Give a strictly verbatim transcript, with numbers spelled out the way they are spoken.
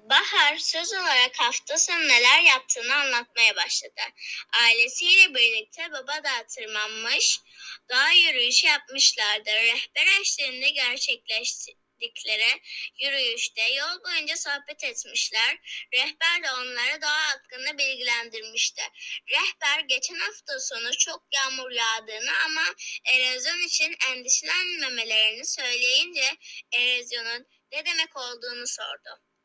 Bahar söz olarak hafta sonu neler yaptığını anlatmaya başladı. Ailesiyle birlikte baba dağa tırmanmış, doğa yürüyüşü yapmışlardı. Rehber eşliğinde gerçekleştirdikleri yürüyüşte yol boyunca sohbet etmişler. Rehber de onları doğa hakkında bilgilendirmişti. Rehber geçen hafta sonu çok yağmur yağdığını ama erozyon için endişelenmemelerini söyleyince erozyonun ne demek olduğunu sordu.